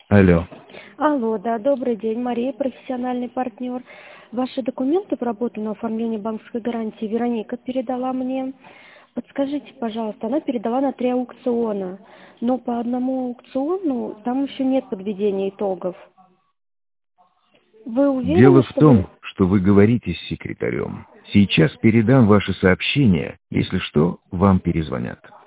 Алло. Алло, да, добрый день, Мария, профессиональный партнер. Ваши документы по работе на оформление банковской гарантии Вероника передала мне. Подскажите, пожалуйста, она передала на 3 аукциона, но по одному аукциону там еще нет подведения итогов. Вы уверены, Дело в что вы... том, что вы говорите с секретарем. Сейчас передам ваше сообщение. Если что, вам перезвонят.